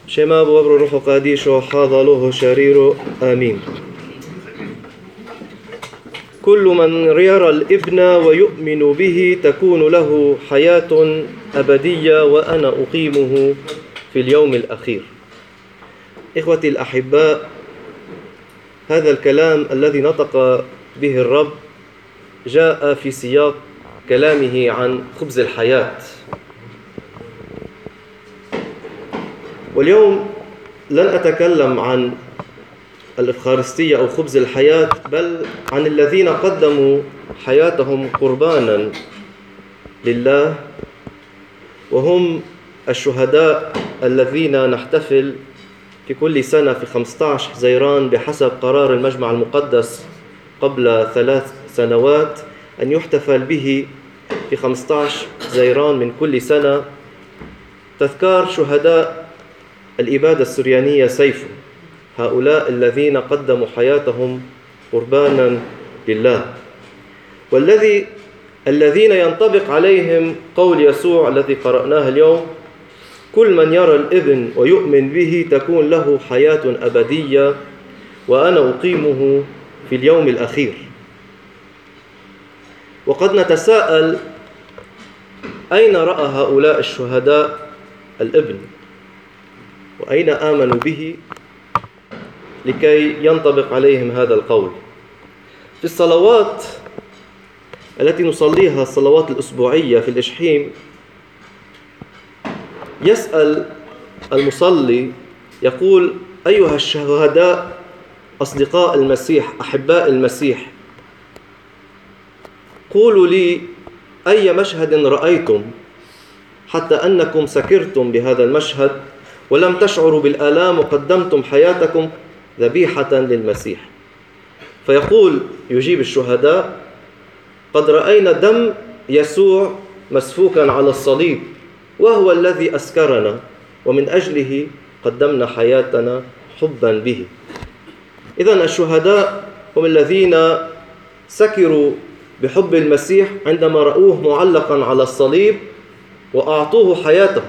شما بوبر روح قاديش حاضله شرير آمين. كل من يرى الابن ويؤمن به تكون له حياة أبدية وأنا أقيمه في اليوم الأخير. إخوتي الأحباء، هذا الكلام الذي نطق به الرب جاء في سياق كلامه عن خبز الحياة. واليوم لن أتكلم عن الإفخارستية أو خبز الحياة، بل عن الذين قدموا حياتهم قربانا لله، وهم الشهداء الذين نحتفل في كل سنة في 15 حزيران بحسب قرار المجمع المقدس قبل 3 سنوات أن يحتفل به في 15 حزيران من كل سنة تذكار شهداء الإبادة السريانية سيفو، هؤلاء الذين قدموا حياتهم قربانا لله، الذين ينطبق عليهم قول يسوع الذي قرأناه اليوم: كل من يرى الابن ويؤمن به تكون له حياة أبدية وأنا أقيمه في اليوم الأخير. وقد نتساءل: أين رأى هؤلاء الشهداء الابن؟ وأين آمنوا به لكي ينطبق عليهم هذا القول؟ في الصلوات التي نصليها، الصلوات الأسبوعية في الإشحيم، يسأل المصلي يقول: أيها الشهداء أصدقاء المسيح، أحباء المسيح، قولوا لي أي مشهد رأيتم حتى أنكم سكرتم بهذا المشهد ولم تشعروا بالآلام وقدمتم حياتكم ذبيحة للمسيح؟ يجيب الشهداء: قد رأينا دم يسوع مسفوكا على الصليب، وهو الذي أسكرنا، ومن أجله قدمنا حياتنا حبا به. إذن الشهداء هم الذين سكروا بحب المسيح عندما رأوه معلقا على الصليب وأعطوه حياتهم.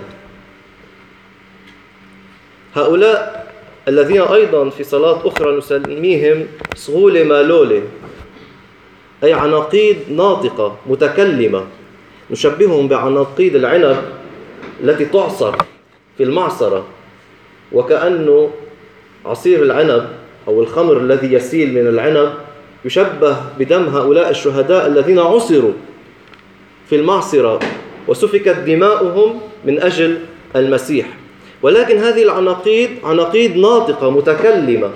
هؤلاء الذين أيضا في صلاة أخرى نسميهم صغول مالولي، أي عناقيد ناطقة متكلمة، نشبههم بعناقيد العنب التي تعصر في المعصرة، وكأنه عصير العنب أو الخمر الذي يسيل من العنب يشبه بدم هؤلاء الشهداء الذين عصروا في المعصرة وسفكت دماؤهم من أجل المسيح. ولكن هذه العناقيد عناقيد ناطقة متكلمة.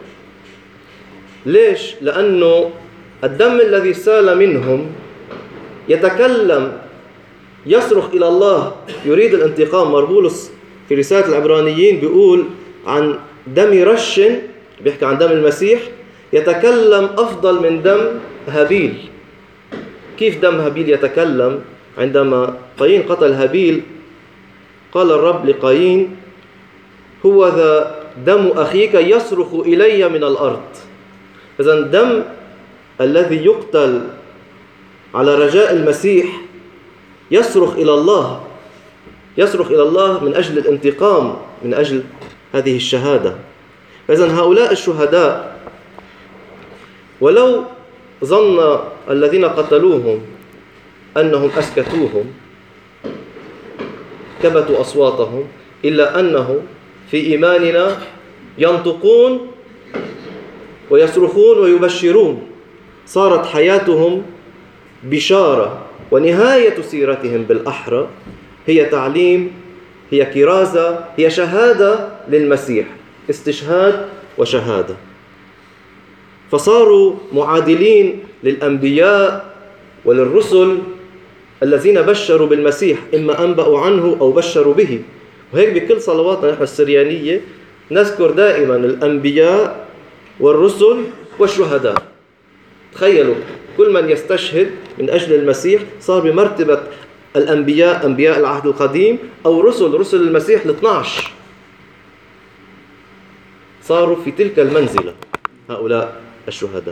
ليش؟ لأنه الدم الذي سال منهم يتكلم، يصرخ إلى الله، يريد الانتقام. مربولس في رسالة العبرانيين بيقول عن دم رش، بيحكي عن دم المسيح، يتكلم أفضل من دم هابيل. كيف دم هابيل يتكلم؟ عندما قايين قتل هابيل قال الرب لقايين: هو ذا دم أخيك يصرخ إلي من الأرض. إذن الدم الذي يقتل على رجاء المسيح يصرخ إلى الله، يصرخ إلى الله من أجل الانتقام، من أجل هذه الشهادة. إذن هؤلاء الشهداء ولو ظن الذين قتلوهم أنهم أسكتوهم، كبتوا أصواتهم، إلا أنهم في إيماننا ينطقون ويصرخون ويبشرون. صارت حياتهم بشارة، ونهاية سيرتهم بالأحرى هي تعليم، هي كرازة، هي شهادة للمسيح، استشهاد وشهادة. فصاروا معادلين للأنبياء وللرسل الذين بشروا بالمسيح، إما أنبأوا عنه أو بشروا به. وهيك بكل صلواتنا نحن السريانية نذكر دائما الأنبياء والرسل والشهداء. تخيلوا، كل من يستشهد من أجل المسيح صار بمرتبة الأنبياء، أنبياء العهد القديم، أو رسل المسيح ال12، صاروا في تلك المنزلة هؤلاء الشهداء.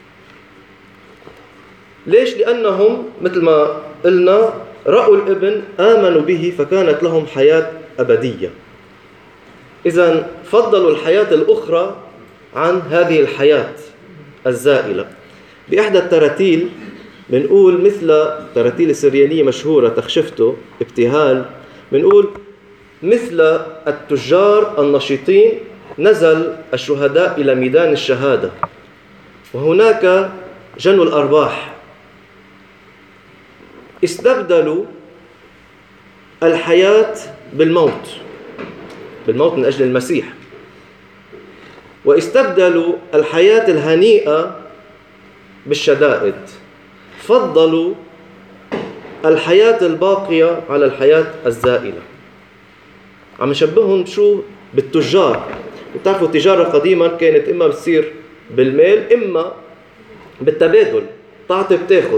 ليش؟ لأنهم مثل ما قلنا رأوا الابن، آمنوا به، فكانت لهم حياة أبدية. إذن فضلوا الحياة الأخرى عن هذه الحياة الزائلة. بإحدى التراتيل بنقول، مثل تراتيل السريانية مشهورة تخشفته ابتهال، بنقول مثل التجار النشيطين نزل الشهداء إلى ميدان الشهادة، وهناك جنوا الأرباح، استبدلوا الحياة بالموت من أجل المسيح، واستبدلوا الحياة الهنيئة بالشدائد، فضلوا الحياة الباقية على الحياة الزائلة. عم نشبههم شو؟ بالتجار. بتعرفوا التجارة قديما كانت إما بتصير بالمال إما بالتبادل، تعطي بتاخد.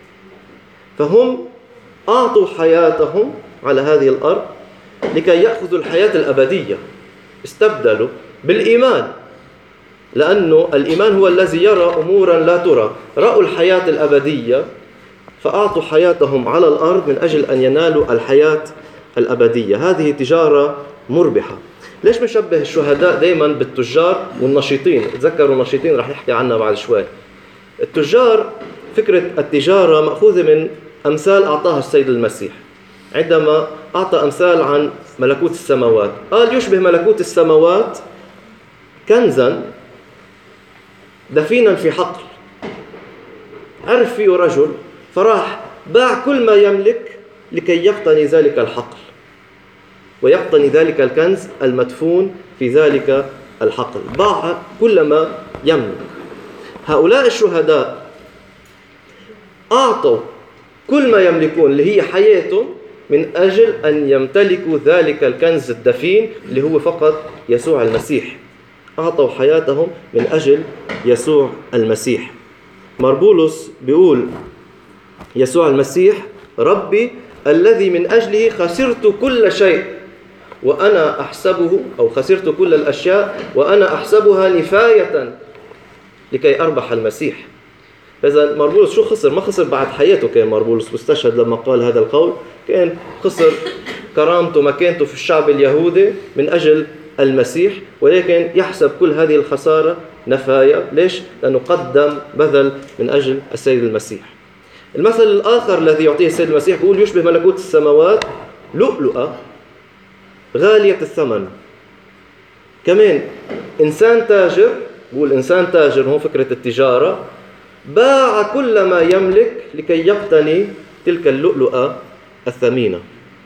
فهم أعطوا حياتهم على هذه الأرض لكي يأخذوا الحياة الأبدية، استبدلوا بالإيمان، لأنه الإيمان هو الذي يرى أمورا لا ترى. رأوا الحياة الأبدية فأعطوا حياتهم على الأرض من أجل أن ينالوا الحياة الأبدية. هذه تجارة مربحة. ليش بنشبه الشهداء دايما بالتجار والنشيطين؟ تذكروا النشيطين رح نحكي عنها بعد شوي. التجار، فكرة التجارة مأخوذة من أمثال أعطاها السيد المسيح عندما أعطى أمثال عن ملكوت السماوات. قال يشبه ملكوت السماوات كنزا دفينا في حقل، عرف فيه رجل فراح باع كل ما يملك لكي يقتني ذلك الحقل ويقتني ذلك الكنز المدفون في ذلك الحقل، باع كل ما يملك. هؤلاء الشهداء أعطوا كل ما يملكون اللي هي حياتهم من أجل أن يمتلكوا ذلك الكنز الدفين اللي هو فقط يسوع المسيح. أعطوا حياتهم من أجل يسوع المسيح. مربولس بيقول يسوع المسيح ربي الذي من أجله خسرت كل شيء وأنا أحسبه، أو خسرت كل الأشياء وأنا أحسبها نفاية لكي أربح المسيح. إذا مربولس شو خسر؟ ما خسر بعد حياته. كان مربولس مستشهد لما قال هذا القول، كان خسر كرامته مكانته في الشعب اليهودي من أجل المسيح، ولكن يحسب كل هذه الخسارة نفاية. ليش؟ لأنه قدم بذل من أجل السيد المسيح. المثل الآخر الذي يعطيه السيد المسيح يقول يشبه ملكوت السماوات لؤلؤة غالية الثمن. كمان إنسان تاجر، بقول إنسان تاجر هو فكرة التجارة، باع كل ما يملك لكي يقتني تلك اللؤلؤة الثمينة.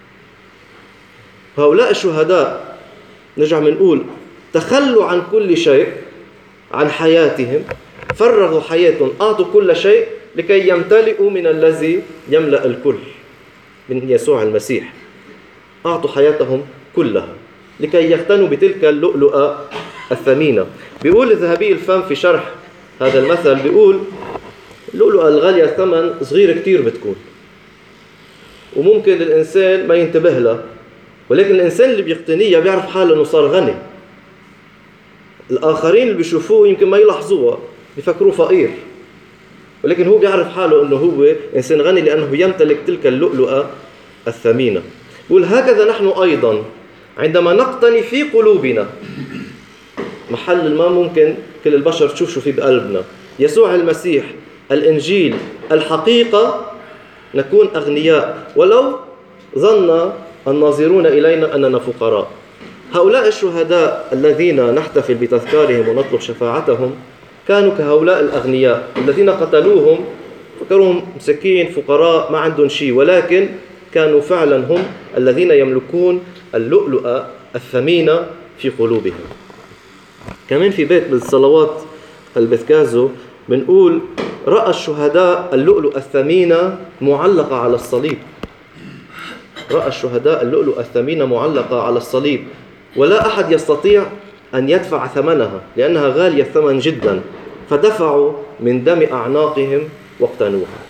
هؤلاء الشهداء نرجع منقول تخلوا عن كل شيء، عن حياتهم، فرغوا حياتهم، أعطوا كل شيء لكي يمتلئوا من الذي يملأ الكل، من يسوع المسيح. أعطوا حياتهم كلها لكي يغتنوا بتلك اللؤلؤة الثمينة. بيقول الذهبي الفم في شرح هذا المثل، بيقول اللؤلؤة الغالية الثمن صغير كتير بتكون، وممكن الإنسان ما ينتبه لها، ولكن الإنسان اللي بيقتنيها بيعرف حاله أنه صار غني. الآخرين اللي بيشوفوه يمكن ما يلاحظوها، بيفكروه فقير، ولكن هو بيعرف حاله أنه هو إنسان غني لأنه يمتلك تلك اللؤلؤة الثمينة. يقول هكذا نحن أيضا عندما نقتني في قلوبنا محل ما ممكن كل البشر تشوف شو في بقلبنا، يسوع المسيح، الإنجيل، الحقيقة، نكون أغنياء ولو ظن الناظرون إلينا أننا فقراء. هؤلاء الشهداء الذين نحتفل بتذكارهم ونطلب شفاعتهم كانوا كهؤلاء الأغنياء الذين قتلوهم، فكرهم مسكين فقراء ما عندهم شيء، ولكن كانوا فعلا هم الذين يملكون اللؤلؤة الثمينة في قلوبهم. كمان في بيت بالصلوات البثكازو بنقول رأى الشهداء اللؤلؤة الثمينة معلقة على الصليب. رأى الشهداء اللؤلؤة الثمينة معلقة على الصليب، ولا أحد يستطيع أن يدفع ثمنها لأنها غالية الثمن جدا، فدفعوا من دم أعناقهم واقتنوها،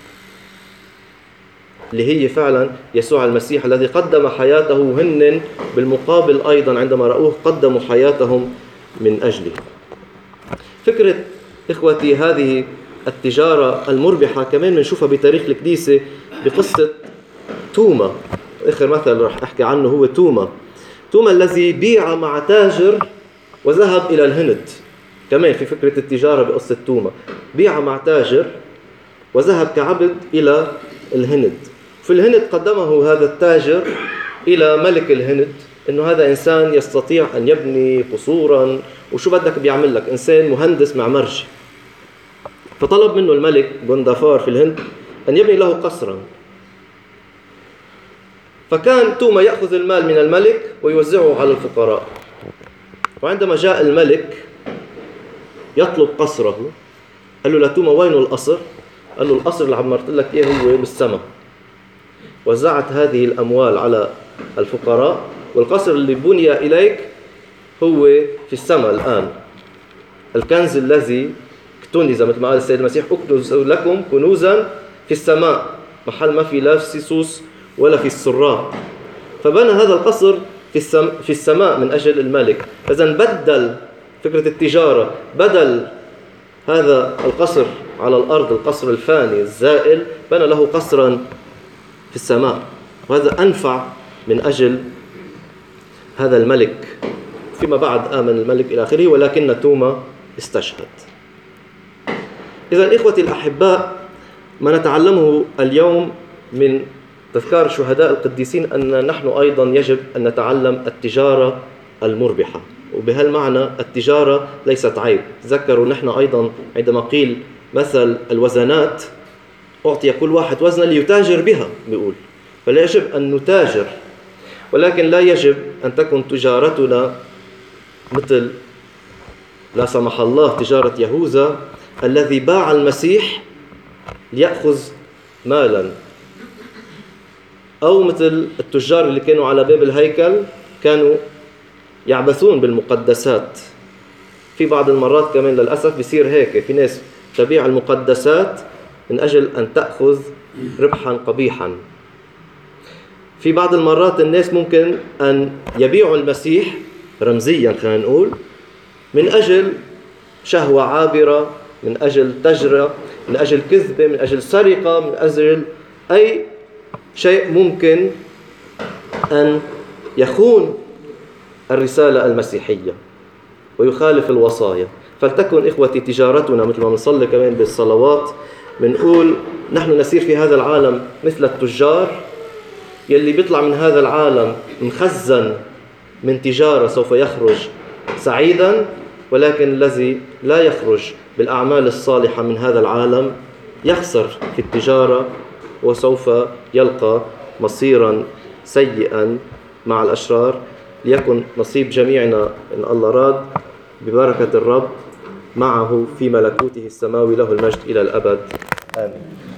اللي هي فعلا يسوع المسيح الذي قدم حياته، وهن بالمقابل أيضا عندما رأوه قدموا حياتهم من أجله. فكرة إخوتي هذه التجارة المربحة كمان بنشوفها بتاريخ الكنيسة بقصة توما. آخر مثل رح أحكي عنه هو توما. توما الذي بيع مع تاجر وذهب إلى الهند. كمان في فكرة التجارة بقصة توما، بيع مع تاجر وذهب كعبد إلى الهند. في الهند قدمه هذا التاجر إلى ملك الهند، إنه هذا إنسان يستطيع أن يبني قصورا وشو بدك بيعمل لك، إنسان مهندس معماري. فطلب منه الملك غندافار في الهند أن يبني له قصرا. فكان توما يأخذ المال من الملك ويوزعه على الفقراء. وعندما جاء الملك يطلب قصره، قال له لتوما وين القصر؟ قال له القصر اللي عمرت لك إياه هو بالسماء. وزعت هذه الأموال على الفقراء، والقصر اللي بني إليك هو في السماء الآن. الكنز الذي اكتنز، مثل ما قال السيد المسيح: اكنز لكم كنوزا في السماء، محل ما في لا سيسوس ولا في السراء. فبنى هذا القصر في السماء من أجل الملك. إذن بدل فكرة التجارة، بدل هذا القصر على الأرض، القصر الفاني الزائل، بنى له قصرا في السماء، وهذا أنفع من أجل هذا الملك. فيما بعد آمن الملك إلى آخره، ولكن توما استشهد. إذن إخوتي الأحباء، ما نتعلمه اليوم من تذكار شهداء القديسين أن نحن أيضا يجب أن نتعلم التجارة المربحة. وبهالمعنى التجارة ليست عيب. تذكروا نحن أيضا عندما قيل مثل الوزنات، أعطي كل واحد وزنا ليتاجر بها، بيقول. فلا يجب أن نتاجر، ولكن لا يجب أن تكون تجارتنا مثل لا سمح الله تجارة يهوذا الذي باع المسيح ليأخذ مالا، أو مثل التجار اللي كانوا على باب الهيكل كانوا يعبثون بالمقدسات. في بعض المرات كمان للأسف بيصير هيك، في ناس تبيع المقدسات من أجل أن تأخذ ربحا قبيحا. في بعض المرات الناس ممكن أن يبيعوا المسيح رمزيا، خلينا نقول، من أجل شهوة عابرة، من أجل تجرة، من أجل كذبة، من أجل سرقة، من أجل أي شيء ممكن أن يخون الرسالة المسيحية ويخالف الوصايا. فلتكن إخوتي تجارتنا مثل ما نصلي كمان بالصلوات، بنقول نحن نسير في هذا العالم مثل التجار يلي بيطلع من هذا العالم مخزن من تجارة سوف يخرج سعيدا، ولكن الذي لا يخرج بالأعمال الصالحة من هذا العالم يخسر في التجارة، وسوف يلقى مصيرا سيئا مع الأشرار. ليكن نصيب جميعنا إن الله راد ببركة الرب معه في ملكوته السماوي، له المجد إلى الأبد. آمين.